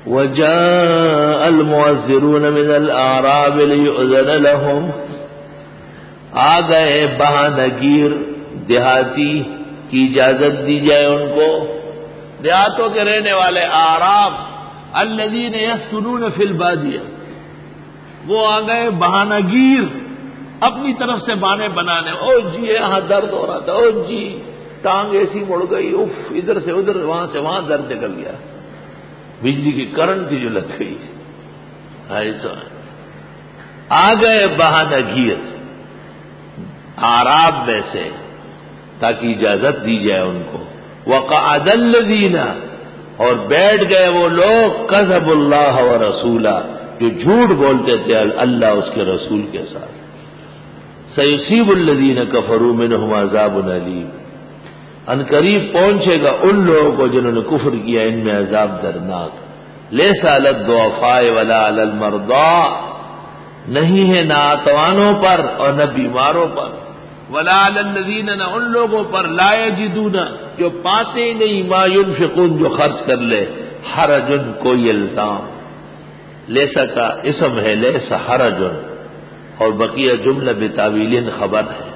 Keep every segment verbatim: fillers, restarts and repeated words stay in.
وجاء المعذرون من الاعراب ليؤذن لهم، آ گئے بہانگیر دیہاتی کی اجازت دی جائے ان کو، دیہاتوں کے رہنے والے اعراب الذین یسکنون فی البادیہ، وہ آ گئے بہانگیر اپنی طرف سے بہانے بنانے، او جی یہاں درد ہو رہا تھا، او جی ٹانگ ایسی مڑ گئی، اف ادھر سے ادھر وہاں سے وہاں درد نکل گیا، بجلی کی کرنٹ تھی جو لگ گئی، ایسا آ گئے بہانگیر اعراب میں سے تاکہ اجازت دی جائے ان کو، وقعد الذین، اور بیٹھ گئے وہ لوگ کذبوا اللہ ورسولہ، جو جھوٹ بولتے تھے اللہ اس کے رسول کے ساتھ، سیصیب الذین کفروا منہم عذاب علیم، ان قریب پہنچے گا ان لوگوں کو جنہوں نے کفر کیا ان میں عذاب دردناک، لیس علی الضعفاء ولا علی المرضى، نہیں ہے نہ ناتوانوں پر اور نہ بیماروں پر، ولا علی الذین، نہ ان لوگوں پر لا یجدون، جو پاتے ہی نہیں ما ينفقون، جو خرچ کر لے، حرج، کوئی الزام، لیسا کا اسم ہے لیسا حرج، اور بقیہ جملہ بتاویل خبر ہے،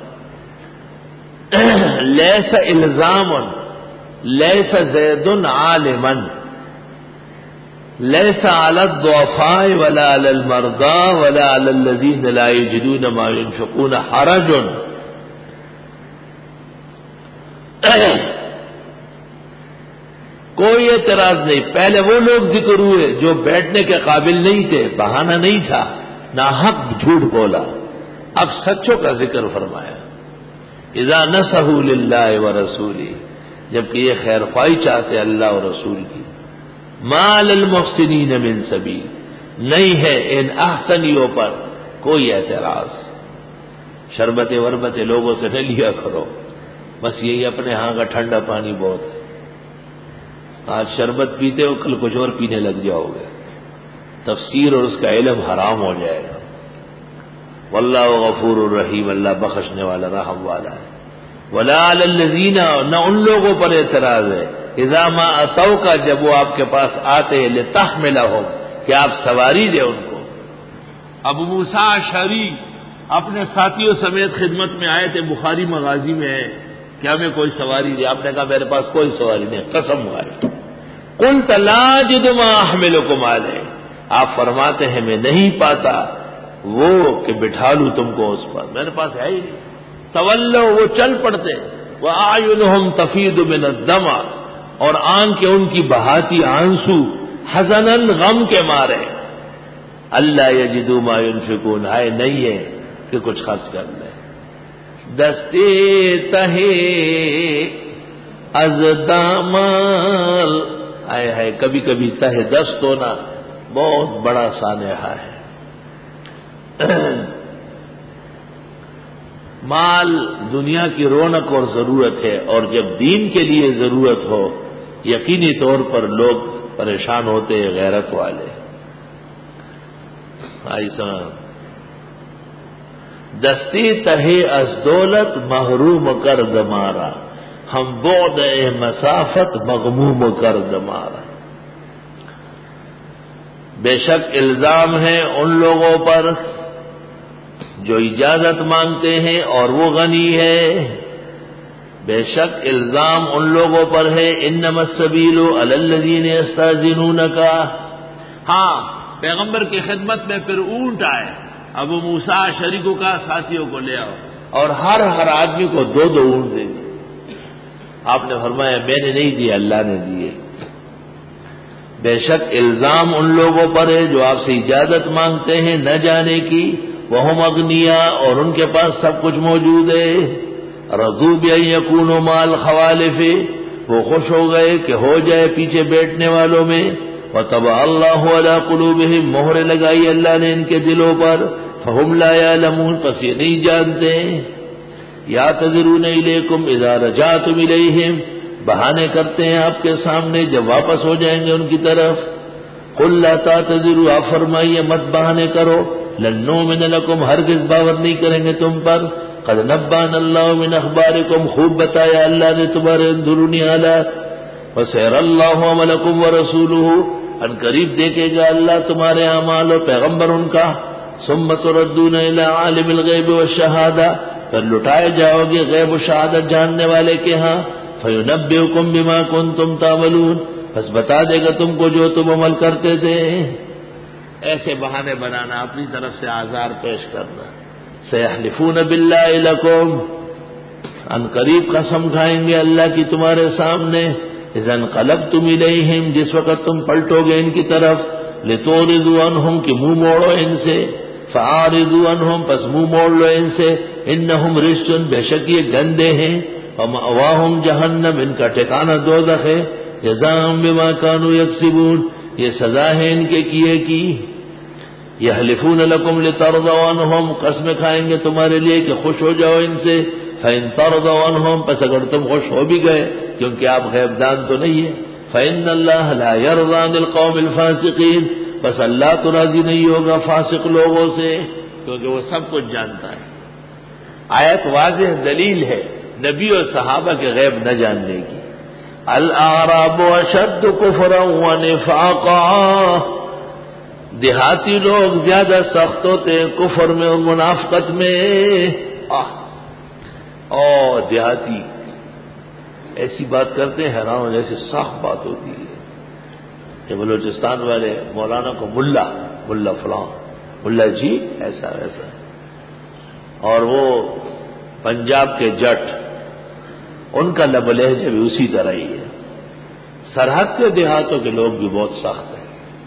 لیسا الزام، لیسا زید عالما، لیسا علی الضعفاء ولا علی المرضى ولا علی الذین لا یجدون ما ينفقون حرج، کوئی اعتراض نہیں۔ پہلے وہ لوگ ذکر ہوئے جو بیٹھنے کے قابل نہیں تھے، بہانہ نہیں تھا، ناحق جھوٹ بولا، اب سچوں کا ذکر فرمایا، اذا نصحوا للہ ورسولہ، جبکہ یہ خیر خواہی چاہتے اللہ اور رسول کی، ما علی المحسنین من سبیل، نہیں ہے ان احسنیوں پر کوئی اعتراض، شربت وربت لوگوں سے نہ لیا کرو، بس یہی اپنے ہاں کا ٹھنڈا پانی بہت ہے، آج شربت پیتے ہو کل کچھ اور پینے لگ جاؤ گے، تفسیر اور اس کا علم حرام ہو جائے گا، واللہ غفور الرحیم، اللہ بخشنے والا رحم والا ہے، ولا علی الذین، نہ ان لوگوں پر اعتراض ہے، اذا ما اتوک، جب وہ آپ کے پاس آتے ہیں، لتحملہم، کہ آپ سواری دے ان کو۔ ابو موسیٰ اشعری اپنے ساتھیوں سمیت خدمت میں آئے تھے، بخاری مغازی میں ہے کہ ہمیں کوئی سواری دے، آپ نے کہا میرے پاس کوئی سواری نہیں، قسم کھائی، قلت لا اجد ما احملکم علیہ، آپ فرماتے ہیں میں نہیں پاتا وہ کہ بٹھا لوں تم کو اس پر، میرے پاس ہے ہی نہیں، تولوا، وہ چل پڑتے، واعینہم تفیض من الدمع، اور آنکھیں ان کی بہاتی آنسو، حزنا، غم کے مارے، اللہ یجدوا ما ينفقون، ہے نہیں ہے کہ کچھ خرچ کر لیں، دستے تہے از دامال، آئے ہے کبھی کبھی تہ دست ہونا بہت بڑا سانحہ ہے، مال دنیا کی رونق اور ضرورت ہے، اور جب دین کے لیے ضرورت ہو یقینی طور پر لوگ پریشان ہوتے ہیں، غیرت والے، ایسا دستی تہے از دولت محروم کر دمارا، ہم بعد مسافت مغموم کر دمارا، بے شک الزام ہے ان لوگوں پر جو اجازت مانگتے ہیں اور وہ غنی ہے، بے شک الزام ان لوگوں پر ہے، انما السبیل علی الذین یستاذنونک، ہاں پیغمبر کی خدمت میں پھر اونٹ آئے، ابو موسیٰ اشعری کو کہا ساتھیوں کو لے آؤ، اور ہر ہر آدمی کو دو دو اونٹ دے دی، آپ نے فرمایا میں نے نہیں دیے، اللہ نے دیے، بے شک الزام ان لوگوں پر ہے جو آپ سے اجازت مانگتے ہیں نہ جانے کی، وہم اغنیاء، اور ان کے پاس سب کچھ موجود ہے، رضوا بان یکونوا مع الخوالف، وہ خوش ہو گئے کہ ہو جائے پیچھے بیٹھنے والوں میں، وطبع اللہ علی قلوبہم، مہر لگائی اللہ نے ان کے دلوں پر، فہم لا یعلمون، پس یہ نہیں جانتے، یعتذرون الیکم اذا رجعتم الیہم، بہانے کرتے ہیں آپ کے سامنے جب واپس ہو جائیں گے ان کی طرف، قل لا تعتذروا، آپ فرمائیے مت بہانے کرو، لن نؤمن لکم، ہرگز باور نہیں کریں گے تم پر، قد نبأنا اللہ من اخبارکم، خوب بتایا اللہ نے تمہارے اندرونی حالات، وسيرى الله عملكم ورسوله، ان قریب دیکھے گا اللہ تمہارے اعمال و پیغمبر ان کا، ثم تردون الی عالم الغیب والشہادہ، پھر لٹائے جاؤ گے غیب و شہادت جاننے والے کے ہاں، فینبئکم بما کنتم تعملون، بس بتا دے گا تم کو جو تم عمل کرتے تھے۔ ایسے بہانے بنانا، اپنی طرف سے آزار پیش کرنا۔ سیحلفون باللہ لکم، ان قریب قسم کھائیں گے اللہ کی تمہارے سامنے، اذا انقلبتم الیہم، جس وقت تم پلٹو گے ان کی طرف، لتعرضوا عنہم، کہ منہ موڑو ان سے، فاعرضوا عنہم، پس منہ موڑ لو ان سے، انہم رجس، بے شک یہ گندے ہیں، ومأواہم جہنم، ان کا ٹھکانہ دوزخ ہے، جزاء بما كانوا یکسبون، یہ سزا ہے ان کے کیے کی۔ یحلفون لکم لترضوا عنہم، قسم کھائیں گے تمہارے لیے کہ خوش ہو جاؤ ان سے، فإن ترضوا عنہم، پس اگر تم خوش ہو بھی گئے کیونکہ آپ غیب دان تو نہیں ہے، فإن اللہ لا يرضى عن القوم الفاسقین، بس اللہ تو راضی نہیں ہوگا فاسق لوگوں سے، کیونکہ وہ سب کچھ جانتا ہے۔ آیت واضح دلیل ہے نبی اور صحابہ کے غیب نہ جاننے کی۔ الاعراب اشد کفرا ونفاقا، دیہاتی لوگ زیادہ سخت ہوتے ہیں کفر میں اور منافقت میں۔ اور دیہاتی ایسی بات کرتے ہیں حیران ہو جیسے سخت بات ہوتی ہے کہ بلوچستان والے مولانا کو ملا ملا فلاں ملا جی ایسا ویسا، اور وہ پنجاب کے جٹ ان کا لب لہجہ بھی اسی طرح ہی ہے۔ سرحد کے دیہاتوں کے لوگ بھی بہت سخت ہیں۔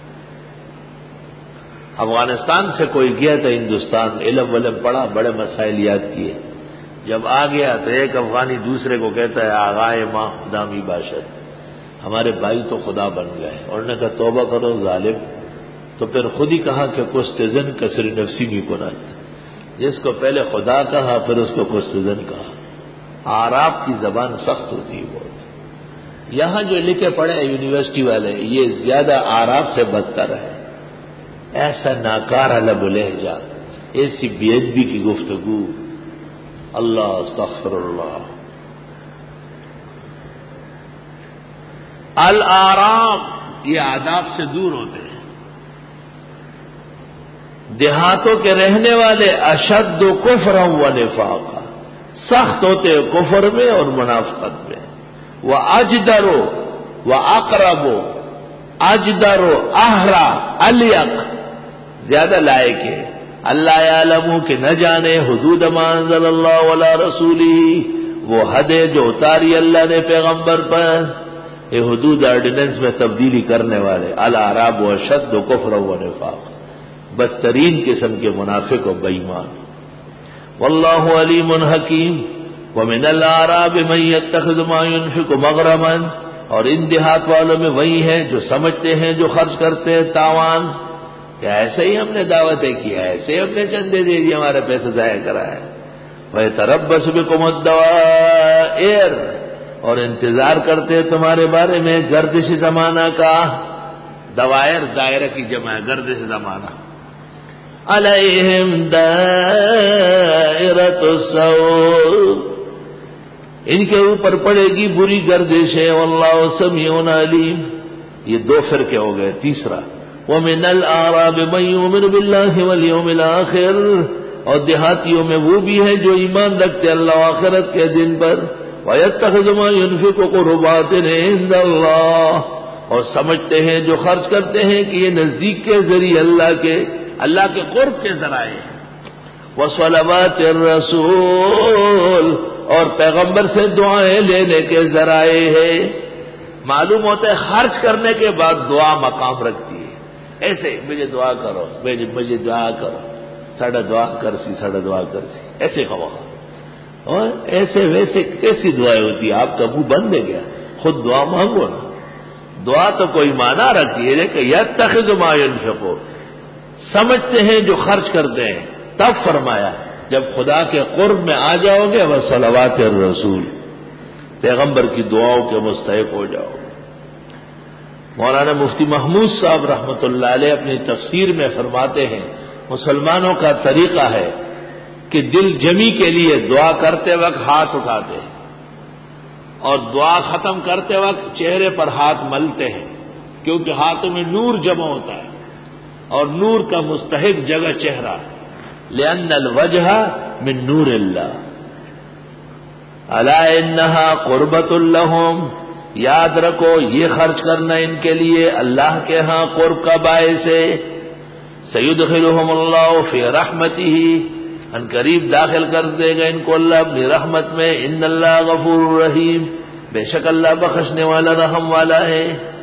افغانستان سے کوئی گیا تھا ہندوستان، علم ولم پڑھا، بڑے مسائل یاد کیے، جب آ گیا تو ایک افغانی دوسرے کو کہتا ہے آغائے ماں خدا می باشد، ہمارے بھائی تو خدا بن گئے، اور نے کہا توبہ کرو ظالم، تو پھر خود ہی کہا کہ کستزن کسر نفسی بھی کنت، جس کو پہلے خدا کہا پھر اس کو کستزن کہا۔ آراب کی زبان سخت ہوتی ہے بہت۔ یہاں جو لکھے پڑھے یونیورسٹی والے یہ زیادہ آراب سے بدتر ہے، ایسا ناکارہ لب لہجہ، ایسی بے ادبی کی گفتگو، اللہ استغفر اللہ۔ الآراب یہ آداب سے دور ہوتے ہیں۔ دیہاتوں کے رہنے والے اشد کفرا و نفاقا، سخت ہوتے ہیں کفر میں اور منافقت میں۔ وہ اجدرو و اقربو، اجدرو احرا الیق، زیادہ لائق ہے۔ اللہ یعلم کہ نہ جانے حدود ما انزل اللہ علی رسولہ، وہ حدیں جو اتاری اللہ نے پیغمبر پر، یہ حدود آرڈیننس میں تبدیلی کرنے والے۔ الاعراب اشد کفرا و نفاق، بدترین قسم کے منافق و بےایمان۔ واللہ علیم حکیم۔ ومن الاعراب من يتخذ ما ينفق مغرما، اور ان دیہات والوں میں وہی ہیں جو سمجھتے ہیں جو خرچ کرتے ہیں تاوان، کہ ایسے ہی ہم نے دعوتیں کیا، ایسے ہی ہم نے چندے دے دیے، ہمارے پیسے ضائع کرا ہے۔ وَيَتَرَبَّصُ بِكُمُ الدَّوَائِرَ، اور انتظار کرتے تمہارے بارے میں گردش زمانہ کا۔ دوائر دائرہ کی جمع ہے، گردش زمانہ۔ عَلَيْهِمْ دَائِرَةُ السَّوْءِ، ان کے اوپر پڑے گی بری گردش ہے۔ واللہ سمیع علیم، یہ دو فرقے ہو گئے۔ تیسرا وَمِنَ الْأَعْرَابِ مَن يُؤْمِنُ بِاللَّهِ وَالْيَوْمِ الْآخِرِ، اور دیہاتیوں میں وہ بھی ہے جو ایمان رکھتے اللہ و آخرت کے دن پر۔ وَيَتَّخِذُ مَا يُنْفِقُ قُرُبَاتٍ عِندَ اللَّهِ، اور سمجھتے ہیں جو خرچ کرتے ہیں کہ یہ نزدیک کے ذریعے اللہ کے اللہ کے قرب کے ذرائع ہیں۔ وَصَلَوَاتِ الرَّسُولِ، اور پیغمبر سے دعائیں لینے کے ذرائع ہے۔ معلوم ہوتا ہے خرچ کرنے کے بعد دعا مقام رکھتی ہے۔ ایسے مجھے دعا کرو، مجھے دعا کرو، ساڑھا دعا کرسی ساڑھا دعا کرسی، ایسے خواہ اور ایسے ویسے کیسی دعائیں ہوتی ہے؟ آپ کا منہ بند ہے گیا، خود دعا مانگو نا۔ دعا تو کوئی معنی رکھتی ہے کہ یتخذ ما ينفق، سمجھتے ہیں جو خرچ کرتے ہیں۔ تب فرمایا جب خدا کے قرب میں آ جاؤ گے وصلوات الرسول، پیغمبر کی دعاؤں کے مستحق ہو جاؤ۔ مولانا مفتی محمود صاحب رحمۃ اللہ علیہ اپنی تفسیر میں فرماتے ہیں مسلمانوں کا طریقہ ہے کہ دل جمی کے لیے دعا کرتے وقت ہاتھ اٹھاتے ہیں، اور دعا ختم کرتے وقت چہرے پر ہاتھ ملتے ہیں، کیونکہ ہاتھوں میں نور جمع ہوتا ہے اور نور کا مستحق جگہ چہرہ، لأن الوجہ من نور اللہ۔ الا انہا قربۃ لہم، یاد رکھو یہ خرچ کرنا ان کے لیے اللہ کے ہاں قرب کا باعث ہے۔ سیدخلہم اللہ فی رحمتہ، ان قریب داخل کر دے گا ان کو اللہ اپنی رحمت میں۔ ان اللہ غفور رحیم، بے شک اللہ بخشنے والا رحم والا ہے۔